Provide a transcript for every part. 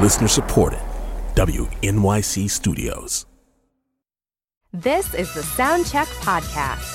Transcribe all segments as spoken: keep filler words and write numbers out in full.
Listener supported. W N Y C Studios. This is the Soundcheck Podcast.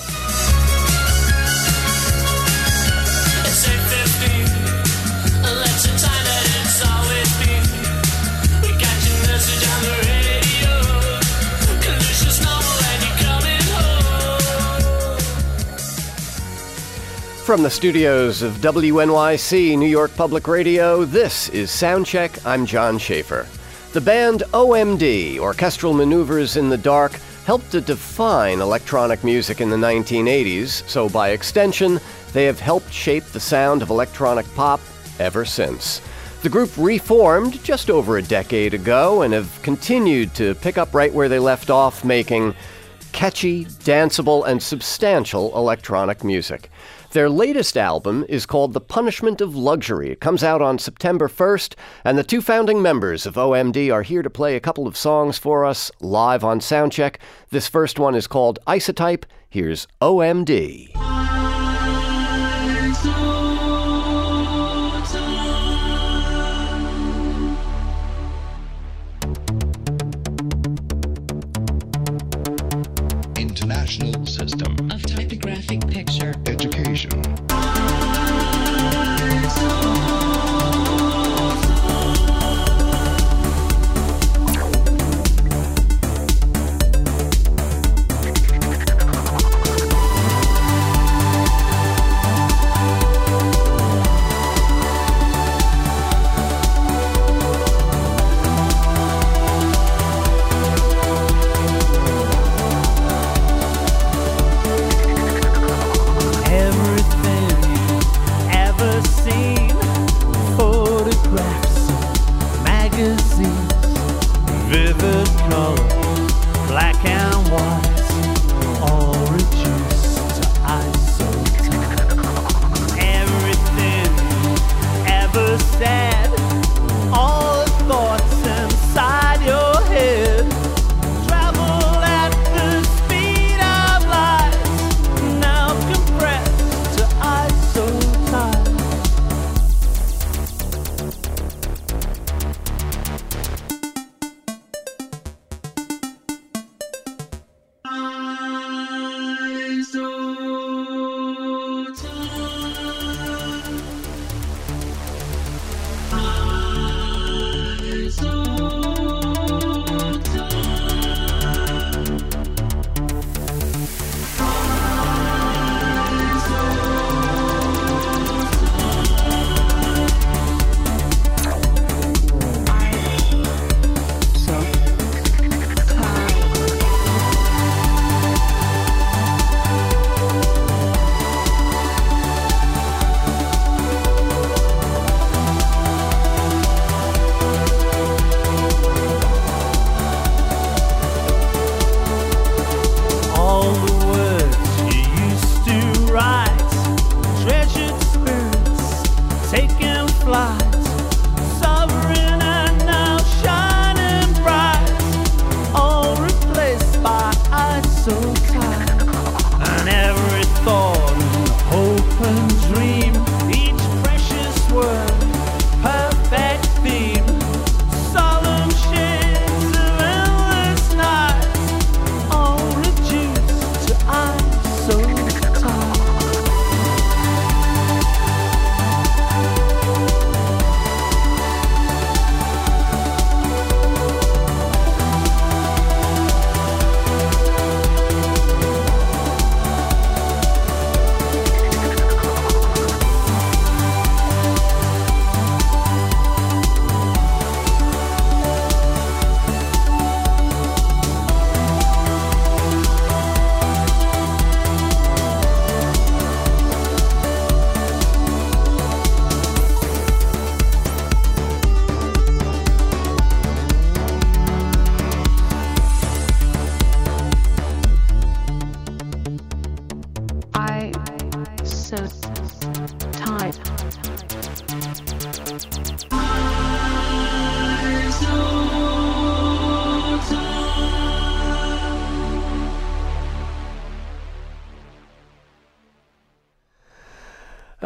It's eight fifteen. Let's the time that it's always been. We got your message on the radio. Conditions normal and you're coming home. From the studios of W N Y C, New York Public Radio, this is Soundcheck. I'm John Schaefer. The band O M D, Orchestral Maneuvers in the Dark, helped to define electronic music in the nineteen eighties, so by extension, they have helped shape the sound of electronic pop ever since. The group reformed just over a decade ago and have continued to pick up right where they left off, making catchy, danceable, and substantial electronic music. Their latest album is called The Punishment of Luxury. It comes out on September first, and the two founding members of O M D are here to play a couple of songs for us live on Soundcheck. This first one is called Isotype. Here's O M D. International System of Typographic Picture Education.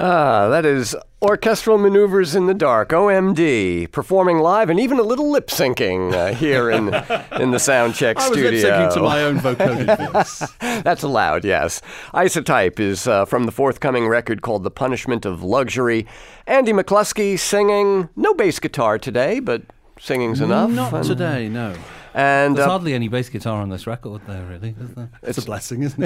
Ah, that is Orchestral Maneuvers in the Dark, O M D, performing live and even a little lip syncing uh, here in in the Soundcheck I was studio. lip syncing to my own vocoded voice. That's allowed, yes. Isotype is uh, from the forthcoming record called The Punishment of Luxury. Andy McCluskey singing, no bass guitar today, but singing's enough. Not and, today, no. And There's uh, hardly any bass guitar on this record there, really, is there? It's a blessing, isn't it?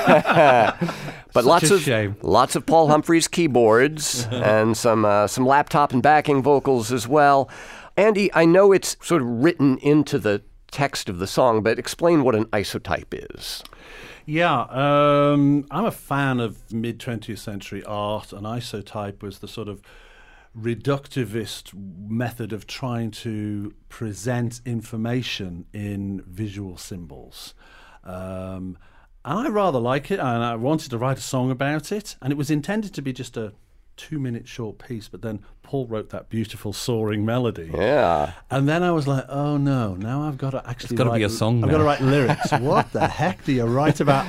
but Such lots a of shame. lots of Paul Humphreys keyboards and some uh, some laptop and backing vocals as well. Andy, I know it's sort of written into the text of the song, but explain what an isotype is. Yeah, um, I'm a fan of mid-twentieth century art, and isotype was the sort of reductivist method of trying to present information in visual symbols. Um, and I rather like it, and I wanted to write a song about it, and it was intended to be just a two-minute short piece, but then Paul wrote that beautiful soaring melody. Yeah. And then I was like, oh no, now I've got to actually gotta write... be a song I've got to now. write lyrics. What the heck do you write about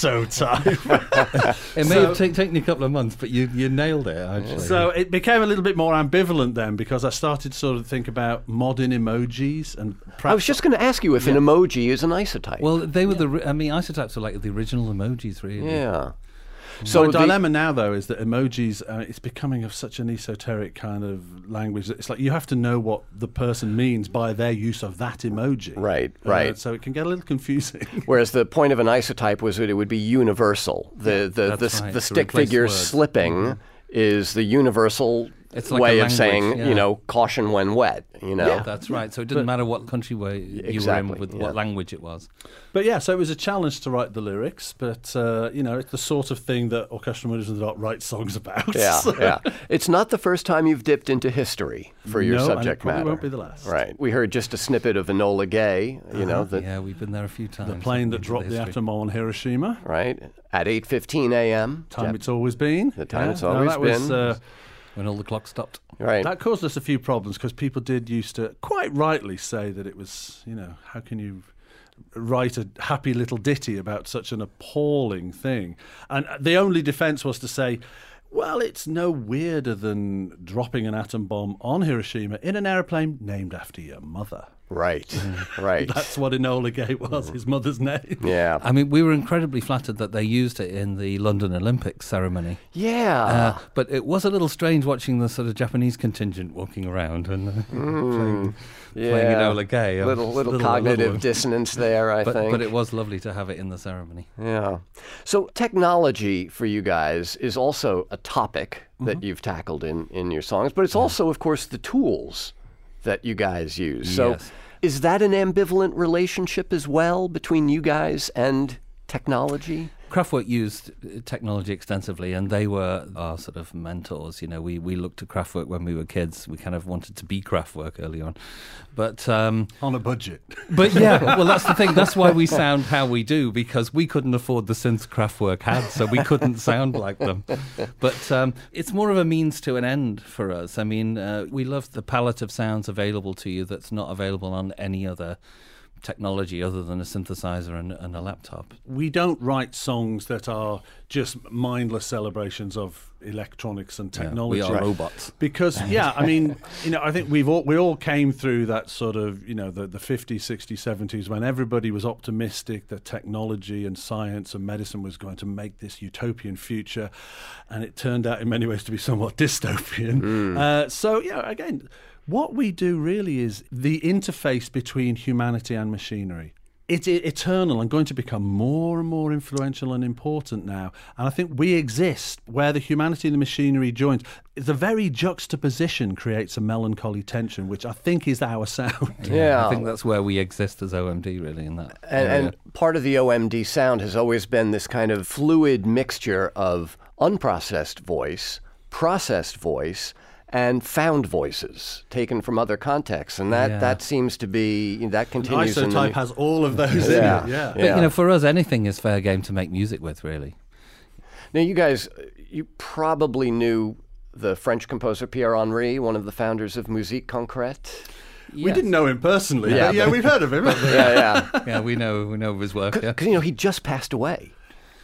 isotype? It may So- have ta- taken you a couple of months, but you, you nailed it, actually. So it became a little bit more ambivalent then, because I started to sort of think about modern emojis and I was just going to ask you if an emoji is an isotype. well, they were the. ri- I mean, isotypes are like the original emojis, really. yeah. So the the- dilemma now, though, is that emojis, uh, it's becoming of such an esoteric kind of language. That it's like you have to know what the person means by their use of that emoji. Right, Uh, right. so it can get a little confusing. Whereas the point of an isotype was that it would be universal. The the that's the, right, the to stick replace figure words. slipping is the universal It's like way a of language, saying, yeah. you know, caution when wet. You know. That's right. So it didn't matter what country where you Exactly, were in with yeah. what language it was. But yeah, so it was a challenge to write the lyrics, but, uh, you know, it's the sort of thing that Orchestral Maneuvers in the Dark write songs about. Yeah, So- yeah. It's not the first time you've dipped into history for your No, and it subject probably matter. won't be the last. Right. We heard just a snippet of Enola Gay, you know, that Yeah, we've been there a few times. The plane that into dropped the history. atom bomb on Hiroshima. right at eight fifteen a.m. Time Jap- it's always been. The time it's no, always that was, been. uh, When all the clocks stopped. Right. that caused us a few problems because people did used to quite rightly say that it was, you know, how can you write a happy little ditty about such an appalling thing? And the only defense was to say, well, it's no weirder than dropping an atom bomb on Hiroshima in an airplane named after your mother. Right. Right. That's what Enola Gay was, his mother's name. Yeah. I mean, we were incredibly flattered that they used it in the London Olympics ceremony. Yeah. Uh, but it was a little strange watching the sort of Japanese contingent walking around and uh, playing, yeah. playing Enola Gay. Little, Uh, little, little- cognitive little- dissonance there, I But, think. but it was lovely to have it in the ceremony. Yeah. So technology for you guys is also a topic Mm-hmm. that you've tackled in, in your songs, but it's also, of course, the tools that you guys use. So Yes. is that an ambivalent relationship as well between you guys and technology? Kraftwerk used uh, technology extensively, and they were our sort of mentors. You know, we, we looked at Kraftwerk when we were kids. We kind of wanted to be Kraftwerk early on. But um, On a budget. But yeah, well, that's the thing. That's why we sound how we do, because we couldn't afford the synths Kraftwerk had, so we couldn't sound like them. But um, it's more of a means to an end for us. I mean, uh, we love the palette of sounds available to you that's not available on any other technology other than a synthesizer and, and a laptop. We don't write songs that are just mindless celebrations of electronics and technology. we are robots. Because, yeah, I mean, you know, I think we've all, we all came through that sort of, you know, the, the fifties, sixties, seventies when everybody was optimistic that technology and science and medicine was going to make this utopian future. And it turned out in many ways to be somewhat dystopian. Uh, so, yeah, again, what we do really is the interface between humanity and machinery. It's e- eternal and going to become more and more influential and important now. And I think we exist where the humanity and the machinery joins. The very juxtaposition creates a melancholy tension, which I think is our sound. Yeah. I think that's where we exist as O M D, really, in that And, area. and part of the O M D sound has always been this kind of fluid mixture of unprocessed voice, processed voice, and found voices taken from other contexts. And that, Yeah. that seems to be, that continues in the... Isotype has all of those Yeah. in it, yeah. But, you know, for us, anything is fair game to make music with, really. Now, you guys, you probably knew the French composer Pierre Henry, one of the founders of Musique Concrète. We didn't know him personally, Yeah, but yeah, but- we've heard of him. Yeah, yeah. Yeah, we know we know of his work. Yeah. Because, you know, he just passed away.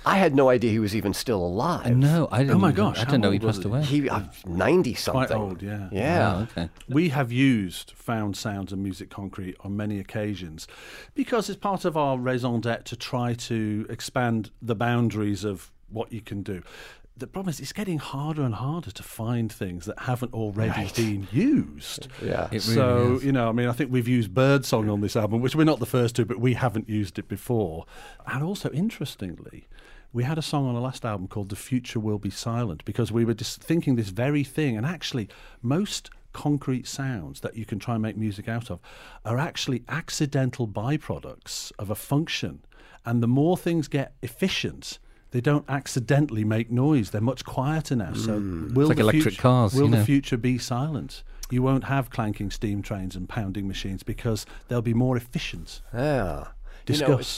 I had no idea he was even still alive. No, I didn't. Oh my even- gosh, I how didn't know he old was passed he? away. He uh, ninety something. Quite old, yeah. Yeah. Oh, okay. We have used found sounds and music concrete on many occasions because it's part of our raison d'etre to try to expand the boundaries of what you can do. The problem is it's getting harder and harder to find things that haven't already been used. Yeah. It really so, is. you know, I mean, I think we've used Birdsong on this album, which we're not the first to, but we haven't used it before. And also, interestingly, we had a song on the last album called The Future Will Be Silent because we were just thinking this very thing. And actually, most concrete sounds that you can try and make music out of are actually accidental byproducts of a function. And the more things get efficient, they don't accidentally make noise. They're much quieter now. So will It's like the electric future, cars, Will you the know. future be silent? You won't have clanking steam trains and pounding machines because they'll be more efficient. Yeah. You know, Discuss.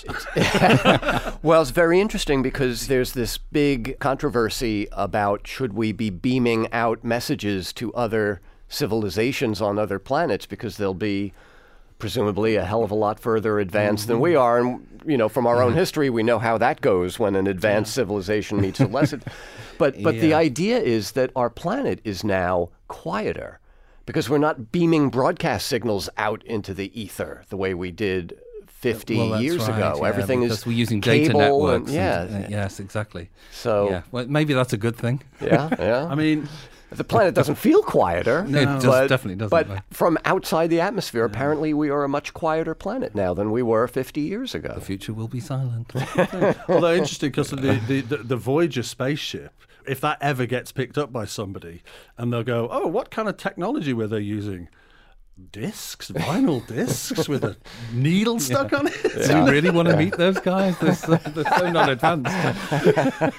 Well, it's very interesting because there's this big controversy about should we be beaming out messages to other civilizations on other planets because they'll be presumably a hell of a lot further advanced than we are. And, you know, from our own history, we know how that goes when an advanced civilization meets a less. ad- But, but the Yeah. idea is that our planet is now quieter because we're not beaming broadcast signals out into the ether the way we did fifty Well, that's years right, ago. yeah, Everything because is we're using data cable networks. And, and- yeah. uh, yes, exactly. So, Yeah. Well, maybe that's a good thing. yeah, yeah. I mean, The planet doesn't feel quieter. No, it does- but, definitely doesn't, But no. from outside the atmosphere, apparently we are a much quieter planet now than we were fifty years ago. The future will be silent. although interesting because the, the, the, the Voyager spaceship, if that ever gets picked up by somebody and they'll go, oh, what kind of technology were they using? Discs, vinyl discs with a needle stuck on it? Do you really want to meet those guys? They're so, they're so not advanced.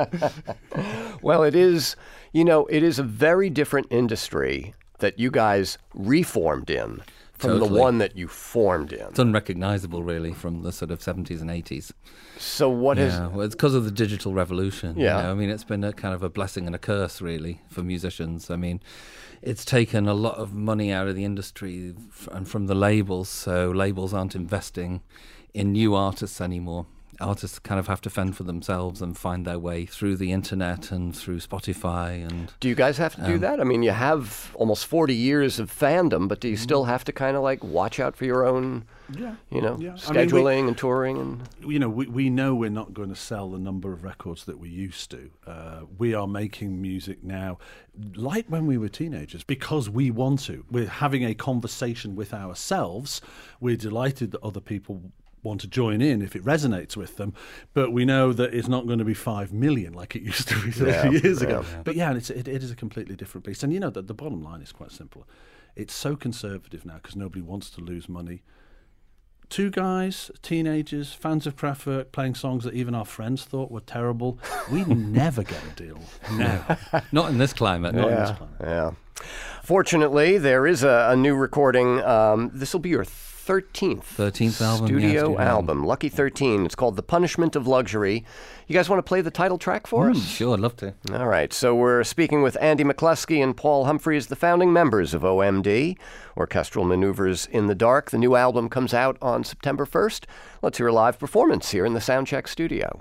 Well, it is, you know, it is a very different industry that you guys reformed in from the Totally. one that you formed in. It's unrecognizable, really, from the sort of seventies and eighties. So what is... Yeah, well, it's because of the digital revolution. you Yeah. know. I mean, it's been a kind of a blessing and a curse, really, for musicians. I mean, it's taken a lot of money out of the industry f- and from the labels, so labels aren't investing in new artists anymore. Artists kind of have to fend for themselves and find their way through the internet and through Spotify and... Do you guys have to do Um, that? I mean, you have almost forty years of fandom, but do you still have to kind of like watch out for your own, Yeah. you know, Yeah. I mean, scheduling we- and touring? And You know, we, we know we're not going to sell the number of records that we used to. Uh, we are making music now like when we were teenagers because we want to. We're having a conversation with ourselves. We're delighted that other people want to join in if it resonates with them, but we know that it's not going to be five million like it used to be thirty Yeah, years ago. yeah. But yeah, it's, it, it is a completely different beast. And you know, the, the bottom line is quite simple. It's so conservative now because nobody wants to lose money. Two guys, teenagers, fans of Kraftwerk, playing songs that even our friends thought were terrible. We never get a deal. No. Not in this climate. Not in this yeah, climate. yeah. Fortunately, there is a, a new recording. Um, this will be your thirteenth thirteenth album, yeah, studio studio album, album. Lucky thirteen. It's called The Punishment of Luxury. You guys want to play the title track for us? Sure, I'd love to. All right, so we're speaking with Andy McCluskey and Paul Humphreys, the founding members of O M D, Orchestral Maneuvers in the Dark. The new album comes out on September first. Let's hear a live performance here in the Soundcheck studio.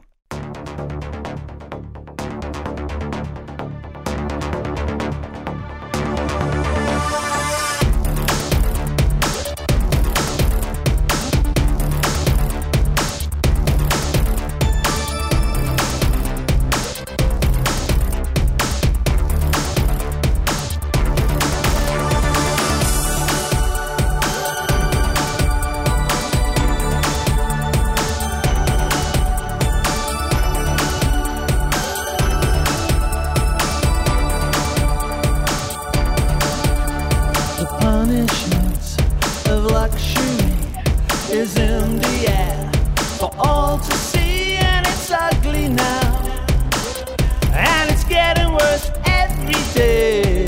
The punishment of luxury is in the air for all to see, and it's ugly now, and it's getting worse every day.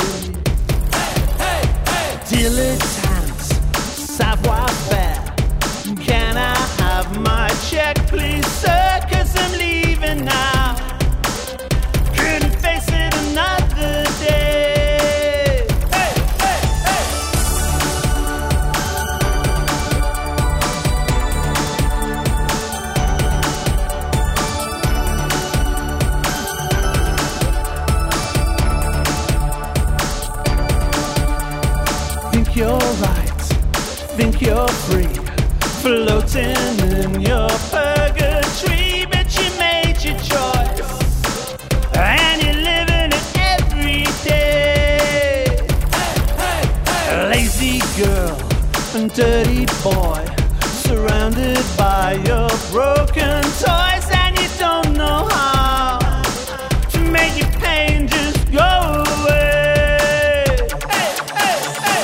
Dilettantes, savoir-faire. Can I have my check, please, sir? 'Cause I'm leaving now. Couldn't face it another day. Hey, hey, hey. think you're free, floating in your purgatory, but you made your choice, and you're living it every day. Hey, hey, hey. Lazy girl and dirty boy, surrounded by your broken toys, and you don't know how to make your pain just go away. Hey, hey, hey.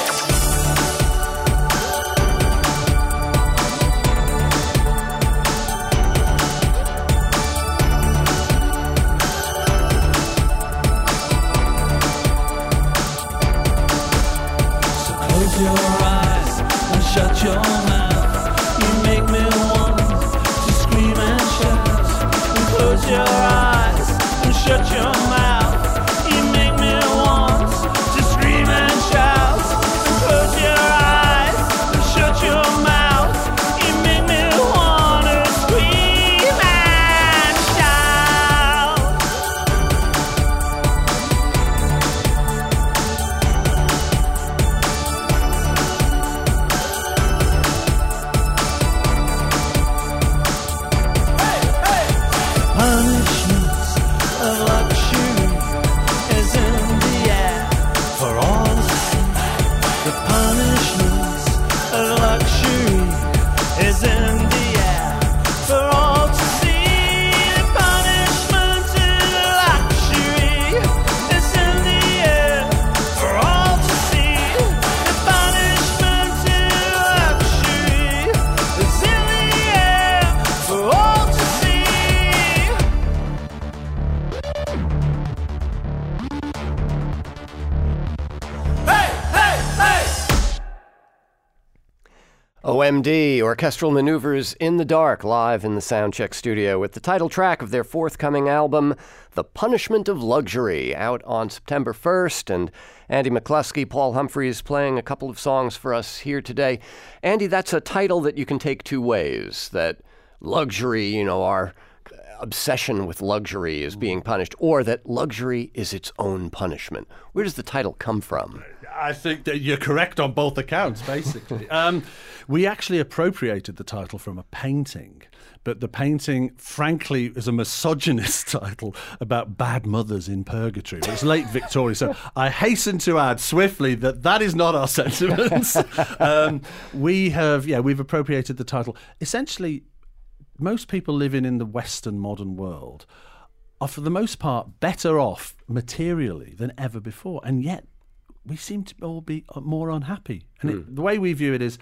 So close your eyes and shut your mouth. You make me want to scream and shout. And close your eyes and shut your mouth. You make me want to scream and shout. And close your eyes and shut your mouth. You make me want to scream and shout. Punishments of luxury is in the air for all to see. The punishments of luxury is in the air for all to see. The punishment of luxury is in the air for all to see. The punishment of luxury is in the air for all to see. Hey, hey, hey! O M D, Orchestral Maneuvers in the Dark, live in the Soundcheck studio with the title track of their forthcoming album, The Punishment of Luxury, out on September first. And Andy McCluskey, Paul Humphreys playing a couple of songs for us here today. Andy, that's a title that you can take two ways, that luxury, you know, our obsession with luxury is being punished, or that luxury is its own punishment. Where does the title come from? I think that you're correct on both accounts, basically. um, we actually appropriated the title from a painting, but the painting, frankly, is a misogynist title about bad mothers in purgatory. It's late Victoria, so I hasten to add swiftly that that is not our sentiments. um, we have, yeah, we've appropriated the title. Essentially, most people living in the Western modern world are, for the most part, better off materially than ever before, and yet we seem to all be more unhappy. And it, the way we view it is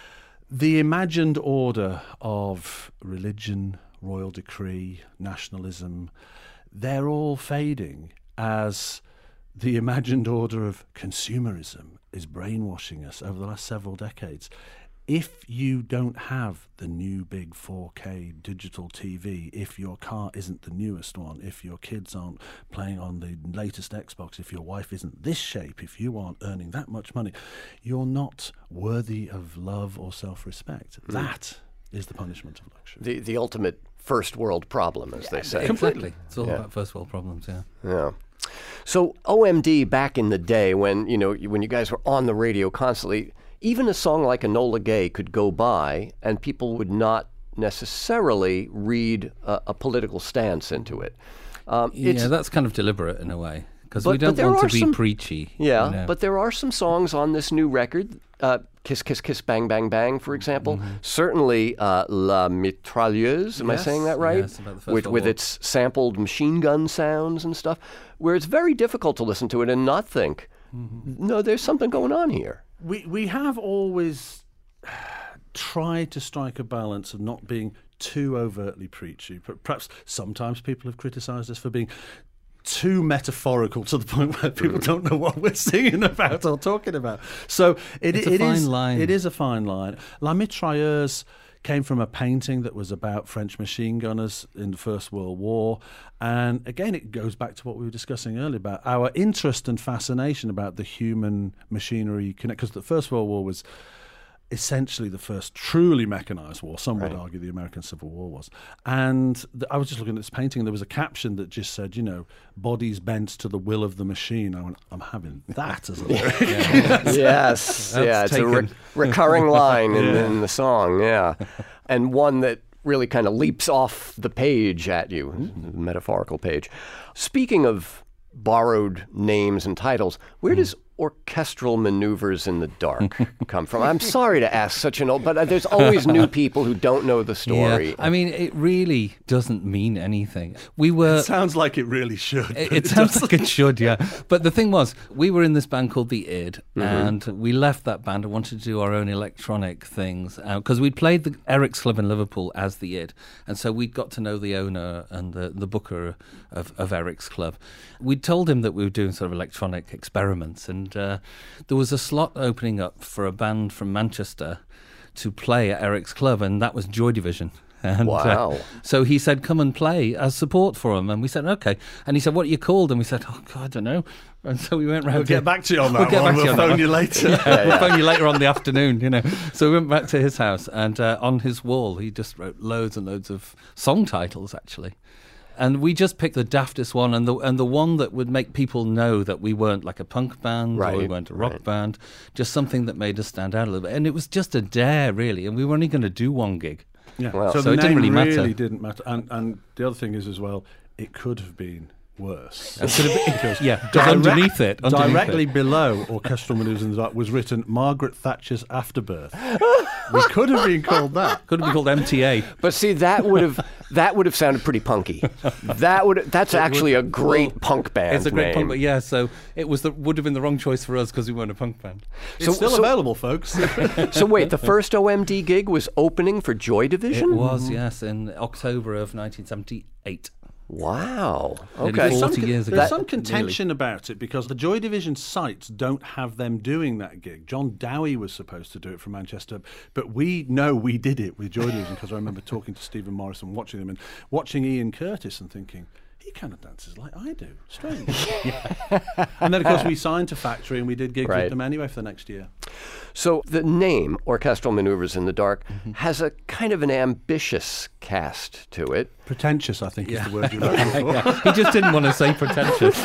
the imagined order of religion, royal decree, nationalism, they're all fading as the imagined order of consumerism is brainwashing us over the last several decades. If you don't have the new big four K digital T V, if your car isn't the newest one, if your kids aren't playing on the latest Xbox, if your wife isn't this shape, if you aren't earning that much money, you're not worthy of love or self-respect. Mm. That is the punishment of luxury. The the ultimate first world problem, as they say. Completely. It's all Yeah. about first world problems, yeah. Yeah. So O M D back in the day when, you know, when you guys were on the radio constantly, even a song like Enola Gay could go by and people would not necessarily read a, a political stance into it. Um, it's, Yeah, that's kind of deliberate in a way, because But- we don't but there want are to be some- preachy. yeah, you know. but there are some songs on this new record, uh, Kiss, Kiss, Kiss, Bang, Bang, Bang, for example. Mm-hmm. Certainly uh, La Mitrailleuse, am I Yes, saying that right? yes, about the First with World with War. its sampled machine gun sounds and stuff, where it's very difficult to listen to it and not think, Mm-hmm. no, there's something going on here. We we have always tried to strike a balance of not being too overtly preachy. But perhaps sometimes people have criticised us for being too metaphorical to the point where people don't know what we're singing about or talking about. So it, It's a it fine is line. it is a fine line. La Mitrailleuse came from a painting that was about French machine gunners in the First World War. And again, it goes back to what we were discussing earlier about our interest and fascination about the human machinery connect, because the First World War was essentially the first truly mechanized war. Some Right. would argue the American Civil War was. And th- I was just looking at this painting, and there was a caption that just said, you know, bodies bent to the will of the machine. I went, I'm having that as a lyric. Yes, yeah, it's a re- taken. recurring line in, Yeah. in the song, yeah. And one that really kind of leaps off the page at you, the metaphorical page. Speaking of borrowed names and titles, where does Orchestral Maneuvers in the Dark come from? I'm sorry to ask such an old, but there's always new people who don't know the story. Yeah. I mean, it really doesn't mean anything. We were. It sounds like it really should. It, but it sounds doesn't. like it should, yeah. But the thing was, we were in this band called The Id, Mm-hmm. and we left that band and wanted to do our own electronic things because we'd played the Eric's Club in Liverpool as The Id, and so we'd got to know the owner and the, the booker of, of Eric's Club. We'd told him that we were doing sort of electronic experiments, and uh, there was a slot opening up for a band from Manchester to play at Eric's Club, and that was Joy Division. And, Wow. Uh, so he said, come and play as support for him. And we said, okay. And he said, what are you called? And we said, oh, God, I don't know. And so we went round We'll to... get back to you on that We'll get one. back to you We'll on that phone you one. later. Yeah, we'll phone you later on in the afternoon, you know. So we went back to his house, and uh, on his wall, he just wrote loads and loads of song titles, actually. And we just picked the daftest one, and the and the one that would make people know that we weren't like a punk band or we Right, weren't a rock right. band, just something that made us stand out a little bit. And it was just a dare, really, and we were only going to do one gig. Yeah. Well, so, so the it didn't name really matter. really didn't matter. And, and the other thing is as well, it could have been worse. It could have been- Because yeah, 'cause direct- underneath it, underneath directly it. below Orchestral Maneuvers in the Dark was written Margaret Thatcher's Afterbirth. We could have been called that. Could have been called M T A. But see, that would have that would have sounded pretty punky. That would that's actually a great Well, punk band It's a great name. punk, but yeah, so it was the, would have been the wrong choice for us because we weren't a punk band. It's So- still so- available, folks. So wait, the first O M D gig was opening for Joy Division? It was, yes, in October of nineteen seventy-eight. Wow. Nearly Okay. forty Some con- years ago. There's That- some contention about it because the Joy Division sites don't have them doing that gig. John Dowie was supposed to do it from Manchester, but we know we did it with Joy Division because I remember talking to Stephen Morrison, watching them, and watching Ian Curtis and thinking, he kind of dances like I do. Strange. And then, of course, we signed to Factory and we did gigs Right. with them anyway for the next year. So the name Orchestral Maneuvers in the Dark has a kind of an ambitious cast to it. Pretentious, I think, is the word you're looking for. Yeah, he just didn't want to say pretentious.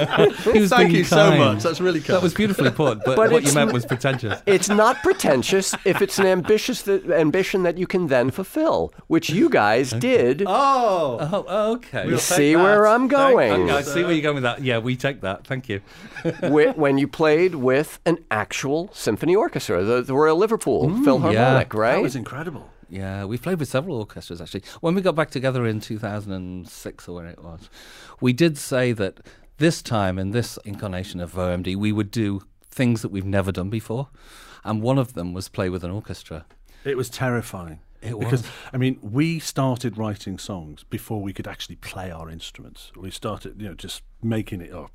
he was Thank being you so kind. much. That's really kind. That was beautifully put, but, But what you it's meant n- was pretentious. It's not pretentious if it's an ambitious th- ambition that you can then fulfill, which you guys did. Oh! Oh, okay. You see where I'm going. I see where you're going with that. Yeah, we take that. Thank you. Wh- when you played with an actual symphony orchestra, the, the Royal Liverpool Philharmonic, yeah. right? That was incredible. Yeah, we played with several orchestras, actually. When we got back together in two thousand six or when it was, we did say that this time, in this incarnation of O M D, we would do things that we've never done before. And one of them was play with an orchestra. It was terrifying. It Because, was. I mean, we started writing songs before we could actually play our instruments. We started, you know, just making it up.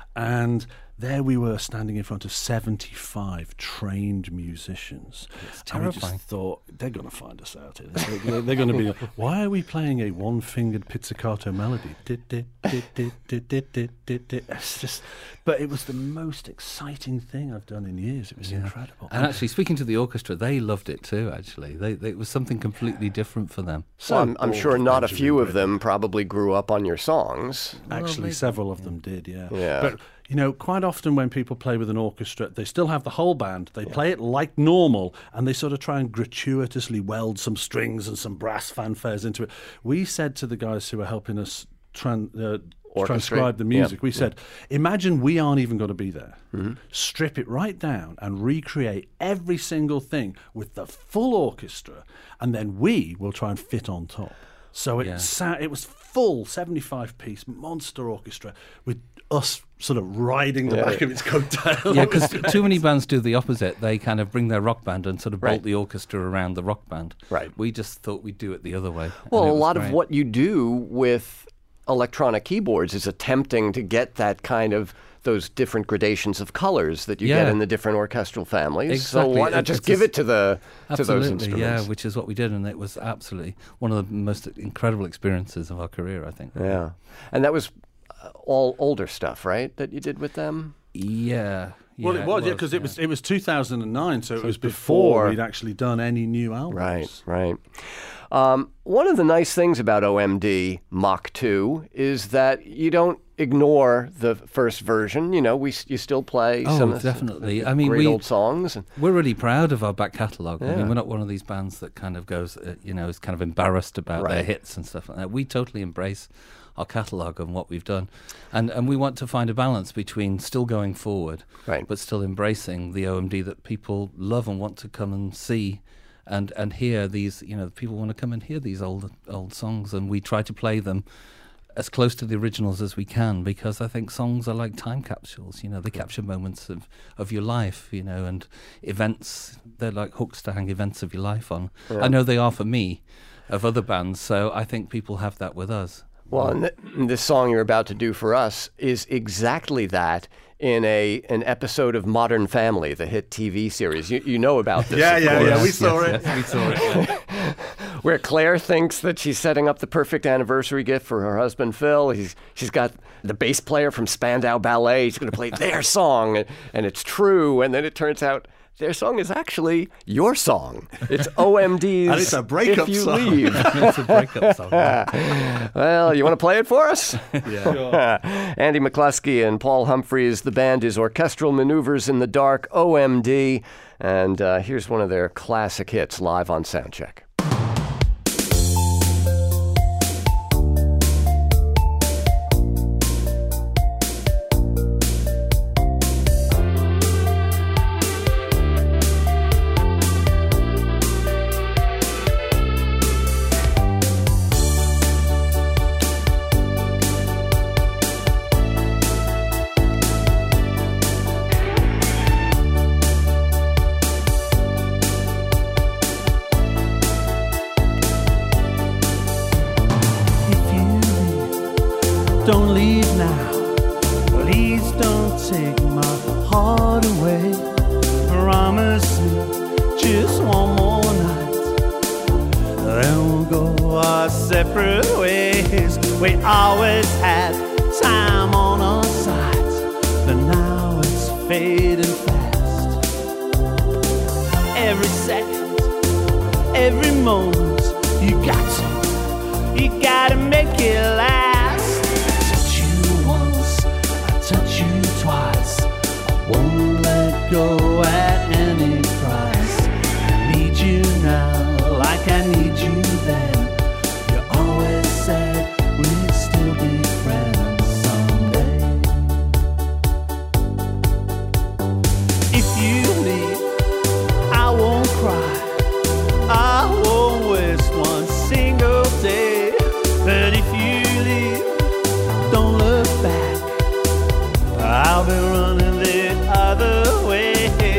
And there we were standing in front of seventy-five trained musicians. It's And we terrifying. just thought, they're going to find us out here. They're, they're going to be like, why are we playing a one-fingered pizzicato melody? Dit, dit, dit, dit, dit, dit, dit, dit, dit. It's just, but it was the most exciting thing I've done in years. It was incredible. And actually, speaking to the orchestra, they loved it too, actually. They, they, it was something completely different for them. So Well, I'm, I'm bored sure of not a Benjamin few of Britten. them probably grew up on your songs. Actually, several of them did, yeah. Yeah. But, you know, quite often when people play with an orchestra, they still have the whole band. They play it like normal, and they sort of try and gratuitously weld some strings and some brass fanfares into it. We said to the guys who were helping us tran- uh, Orchestrate. transcribe the Yeah. music, we said, imagine we aren't even going to be there. Strip it right down and recreate every single thing with the full orchestra, and then we will try and fit on top. So it, Yeah. sa- it was full seventy-five piece monster orchestra with us sort of riding the Yeah. back of its coattails. Yeah, because too many bands do the opposite. They kind of bring their rock band and sort of bolt Right. the orchestra around the rock band. Right. We just thought we'd do it the other way. and Well, it a was lot of great. what you do with electronic keyboards is attempting to get that kind of those different gradations of colors that you get Yeah. in the different orchestral families. So Exactly. why not It- just it's give just- it to the to those Absolutely, instruments? yeah, which is what we did, and it was absolutely one of the most incredible experiences of our career, I think. Yeah. And that was uh, all older stuff, right? That you did with them. Yeah, Well, Yeah, it was, yeah, because yeah. it was it was two thousand nine, so, it was before. before we'd actually done any new albums. Right, right. Um, one of the nice things about O M D Mach two is that you don't ignore the first version. You know, we you still play Oh, some of the- definitely. the I mean, great we- old songs. And, We're really proud of our back catalogue. I Yeah. mean, we're not one of these bands that kind of goes, uh, you know, is kind of embarrassed about their Right. hits and stuff like that. We totally embrace our catalogue and what we've done. And and we want to find a balance between still going forward, Right. but still embracing the O M D that people love and want to come and see and, and hear these, you know, people want to come and hear these old old songs, and we try to play them as close to the originals as we can, because I think songs are like time capsules. You know, they capture moments of, of your life, you know, and events. They're like hooks to hang events of your life on. I know they are for me, of other bands, so I think people have that with us. well, and th- this song you're about to do for us is exactly that in a an episode of Modern Family, the hit T V series. You, you know about this. Yeah, of yeah, course. yeah. We saw Yes, it. yes, we saw it. yeah. Where Claire thinks that she's setting up the perfect anniversary gift for her husband Phil. He's she's got the bass player from Spandau Ballet. He's going to play their song, and, and it's true. And then it turns out their song is actually your song. It's O M D's. And it's a breakup If You song. Leave. It's a breakup song. Well, you want to play it for us? Yeah. Andy McCluskey and Paul Humphreys. The band is Orchestral Maneuvers in the Dark, O M D. And uh, here's one of their classic hits live on Soundcheck. If you leave, don't leave now. Please don't take my heart away. Promise me just one more night, then we'll go our separate ways. We always had time on our sides, but now it's fading fast. Every second, every moment, you got to, you gotta make it last. I touch you once, I touch you twice. I won't let go at any price. I need you now, like I need you then. You always said we'd still be friends someday. If you leave, I won't cry. I won't waste one single day. But if you leave, don't look back. I'll be running the other way.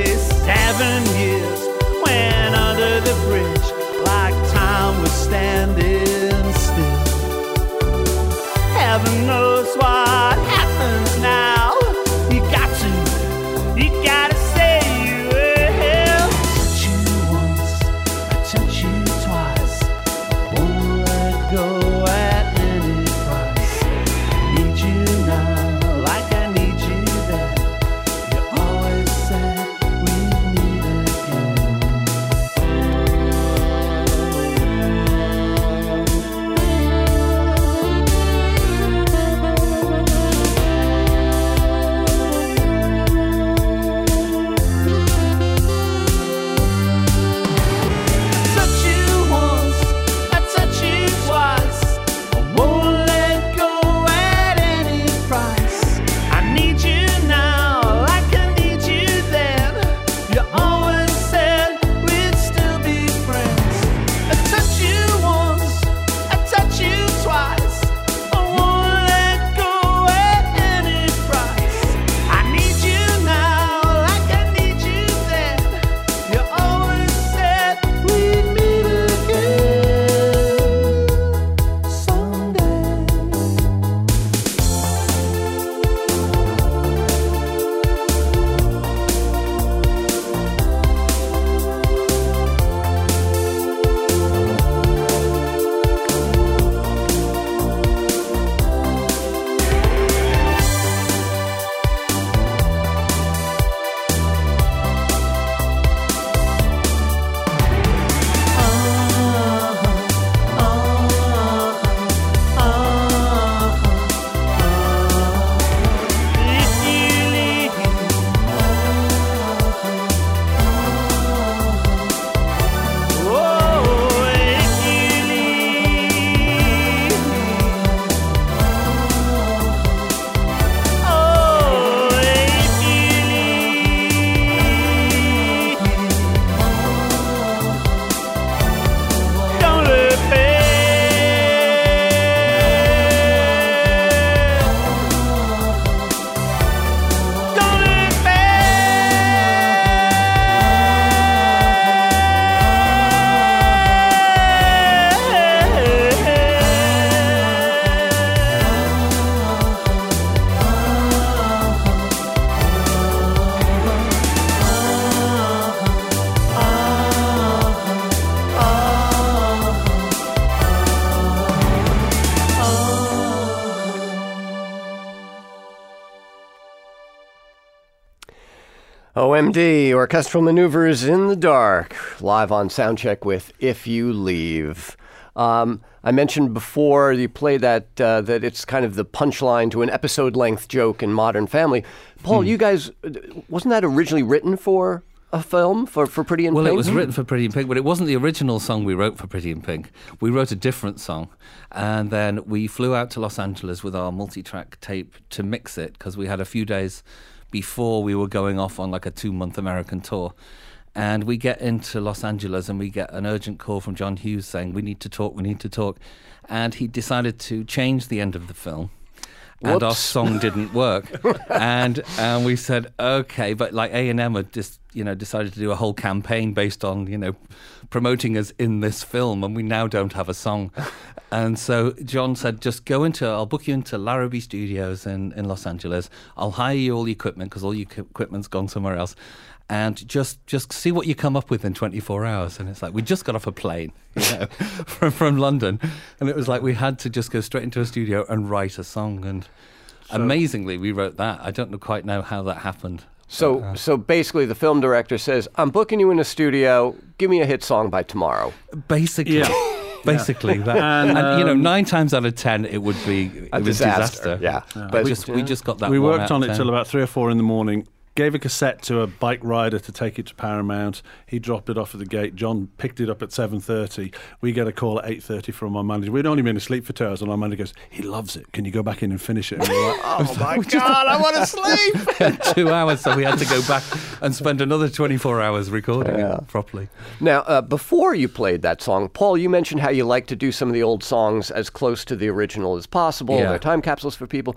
O M D, Orchestral Maneuvers in the Dark, live on Soundcheck with If You Leave. Um, I mentioned before you play that uh, that it's kind of the punchline to an episode-length joke in Modern Family. Paul, hmm. you guys, wasn't that originally written for a film, for, for Pretty in well, Pink? Well, it was written for Pretty in Pink, but it wasn't the original song we wrote for Pretty in Pink. We wrote a different song, and then we flew out to Los Angeles with our multi-track tape to mix it, because we had a few days before we were going off on like a two-month American tour. And we get into Los Angeles and we get an urgent call from John Hughes saying, we need to talk, we need to talk. And he decided to change the end of the film. And Whoops. our song didn't work. and and we said, okay, but like A and M had just, you know, decided to do a whole campaign based on, you know, promoting us in this film, and we now don't have a song. And so John said, just go into, I'll book you into Larrabee Studios in, in Los Angeles. I'll hire you all the equipment, because all your equipment's gone somewhere else. And just just see what you come up with in twenty-four hours. And it's like, we just got off a plane, you know, from, from London. And it was like we had to just go straight into a studio and write a song. And so, amazingly, we wrote that. I don't know, quite know how that happened. So, but, uh, so basically the film director says, I'm booking you in a studio, give me a hit song by tomorrow. Basically. Yeah. Basically, that, and, And, you know, um, nine times out of ten, it would be it A was disaster. disaster. Yeah, Yeah. but we just we just got that. We one worked out on of it ten. till about three or four in the morning. Gave a cassette to a bike rider to take it to Paramount. He dropped it off at the gate. John picked it up at seven thirty. We get a call at eight thirty from our manager. We'd only been asleep for two hours, and our manager goes, he loves it. Can you go back in and finish it? And we were like, oh, my God, I want to sleep. Two hours, so we had to go back and spend another twenty-four hours recording Yeah. it properly. Now, uh, before you played that song, Paul, you mentioned how you like to do some of the old songs as close to the original as possible. Yeah. They're time capsules for people.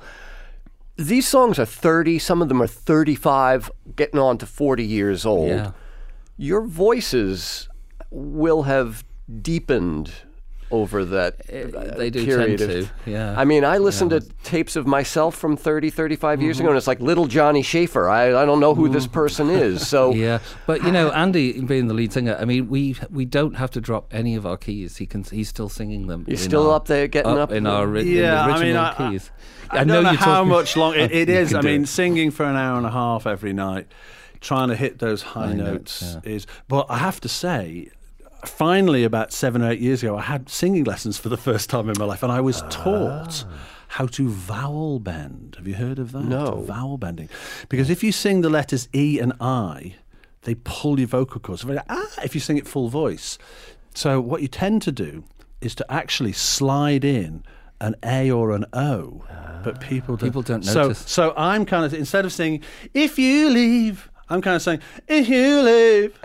These songs are thirty, some of them are thirty-five, getting on to forty years old. Yeah. Your voices will have deepened over that uh, They do period tend of, to, yeah. I mean, I listened Yeah. to tapes of myself from thirty, thirty-five years ago, and it's like little Johnny Schaefer. I, I don't know who this person is. So Yeah, but you know, Andy being the lead singer, I mean, we we don't have to drop any of our keys. He can he's still singing them. He's in still our- up there getting up in our ri- in the Yeah, I original mean, I- keys. I, I don't know you're how talking- much longer it, it You is. can I do mean, it. singing for an hour and a half every night, trying to hit those high, High notes, notes, yeah. is. But I have to say, finally, about seven or eight years ago, I had singing lessons for the first time in my life, and I was taught how to vowel bend. Have you heard of that? No. Vowel bending. Because if you sing the letters E and I, they pull your vocal cords. So, ah, if you sing it full voice. So what you tend to do is to actually slide in an A or an O, but people don't. People don't so, notice. So I'm kind of, instead of singing, if you leave, I'm kind of saying, if you leave.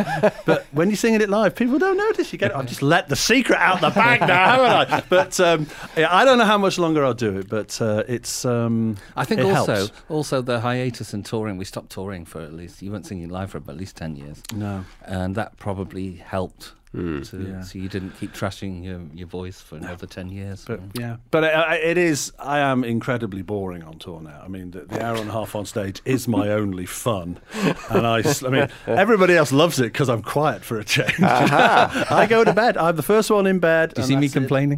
But when you're singing it live, people don't notice. You get it. I've just let the secret out the bag now, haven't I? But um, yeah, I don't know how much longer I'll do it, but uh, it's. Um, I think it also helps. also the hiatus in touring. We stopped touring for at least you weren't singing live for at least ten years. No. And that probably helped. To, Yeah. So you didn't keep trashing your, your voice for another ten years. But yeah, but it, it is. I am incredibly boring on tour now. I mean, the, the hour and a half on stage is my only fun, and I. I mean, everybody else loves it because I'm quiet for a change. I go to bed. I'm the first one in bed. Do you and see me that's it. complaining?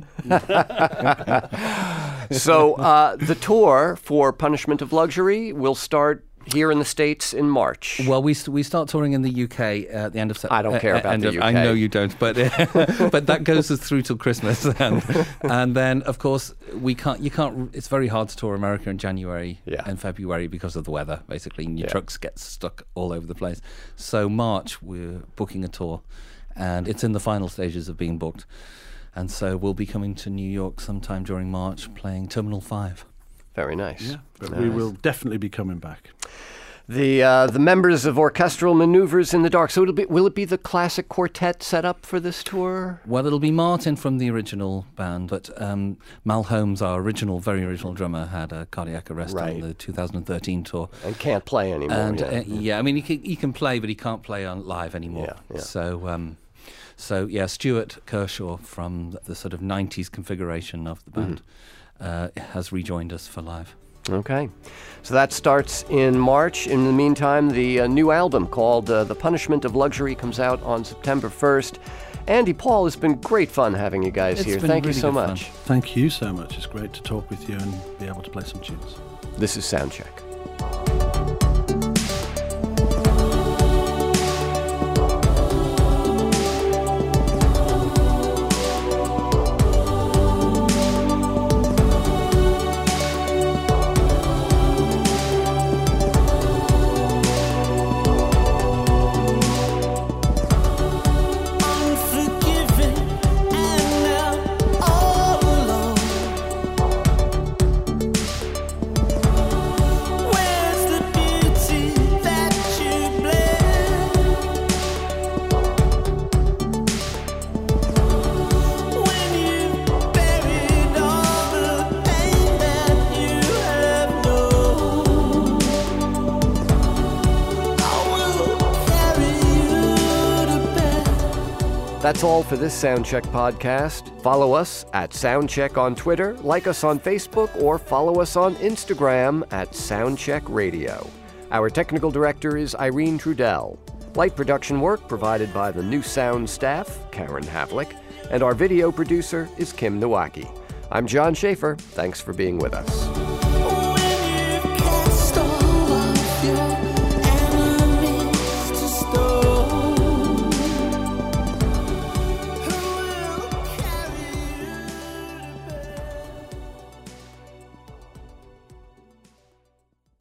So uh, the tour for Punishment of Luxury will start here in the States in March. Well, we st- we start touring in the U K at the end of September. I don't care about the U K. I know you don't, but but that goes us through till Christmas, and and then of course we can't. You can't. It's very hard to tour America in January Yeah. and February because of the weather. Basically, and your Yeah. trucks get stuck all over the place. So March we're booking a tour, and it's in the final stages of being booked, and so we'll be coming to New York sometime during March, playing Terminal Five. Very nice. Yeah, but we will definitely be coming back. The uh, the members of Orchestral Maneuvers in the Dark. So it'll be, will it be the classic quartet set up for this tour? Well, it'll be Martin from the original band, but um, Mal Holmes, our original, very original drummer, had a cardiac arrest Right. on the two thousand thirteen tour. And can't play anymore. And yeah. uh, yeah, I mean, he can, he can play, but he can't play on live anymore. Yeah, yeah. So, um, so yeah, Stuart Kershaw from the sort of nineties configuration of the band uh, has rejoined us for live. Okay. So that starts in March. In the meantime, the uh, new album called uh, The Punishment of Luxury comes out on September first. Andy, Paul, it's been great fun having you guys It's here. been Thank you really so good fun. much. Thank you so much. It's great to talk with you and be able to play some tunes. This is Soundcheck. That's all for this Soundcheck podcast. Follow us at Soundcheck on Twitter, like us on Facebook, or follow us on Instagram at Soundcheck Radio. Our technical director is Irene Trudell. Light production work provided by the New Sound staff, Karen Havlick, and our video producer is Kim Nowacki. I'm John Schaefer. Thanks for being with us.